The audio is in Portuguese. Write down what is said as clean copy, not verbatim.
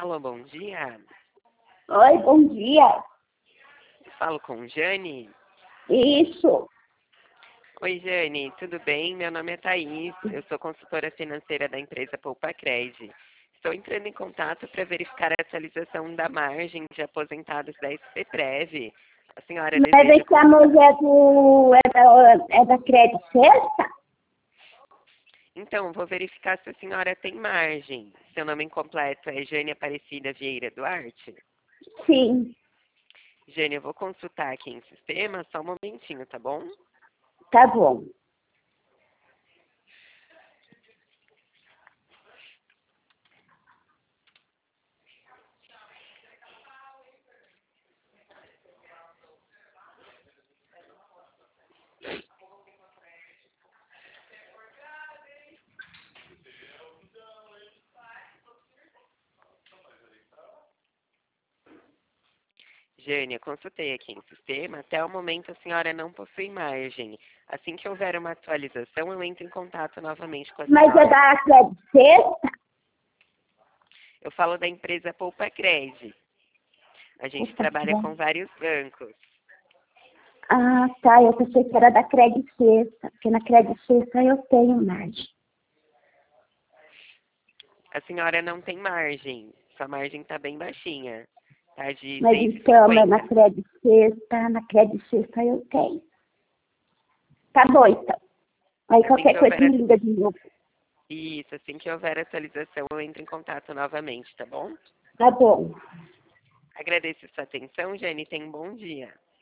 Alô, bom dia. Oi, bom dia. Falo com Jane. Isso. Oi, Jane, tudo bem? Meu nome é Thaís, eu sou consultora financeira da empresa Poupa Cred. Estou entrando em contato para verificar a atualização da margem de aposentados da SPPrev. A senhora Mas é deseja que a consultar? mulher é da Crédito Sexta? Então, vou verificar se a senhora tem margem. Seu nome completo é Jane Aparecida Vieira Duarte? Sim, Jane, eu vou consultar aqui em sistema, só um momentinho, tá bom? tá bom. Jane, eu consultei aqui em sistema. Até o momento a senhora não possui margem. Assim que houver uma atualização, eu entro em contato novamente com a Mas é senhora. da Crédito Sexta? Eu falo da empresa Poupa Cred. A gente Opa, trabalha bom. com vários bancos. Ah, tá. Eu pensei que era da Crédito Sexta, porque na Crédito Sexta eu tenho margem. A senhora não tem margem. Sua margem está bem baixinha. Tá de Mas então, na 6,50. Crédito Sexta eu tenho. Tá bom, então. Aí Assim que qualquer coisa houver me liga de novo. isso, assim que houver atualização, eu entro em contato novamente, tá bom? Tá bom. Agradeço sua atenção, Jane. Tenha um bom dia.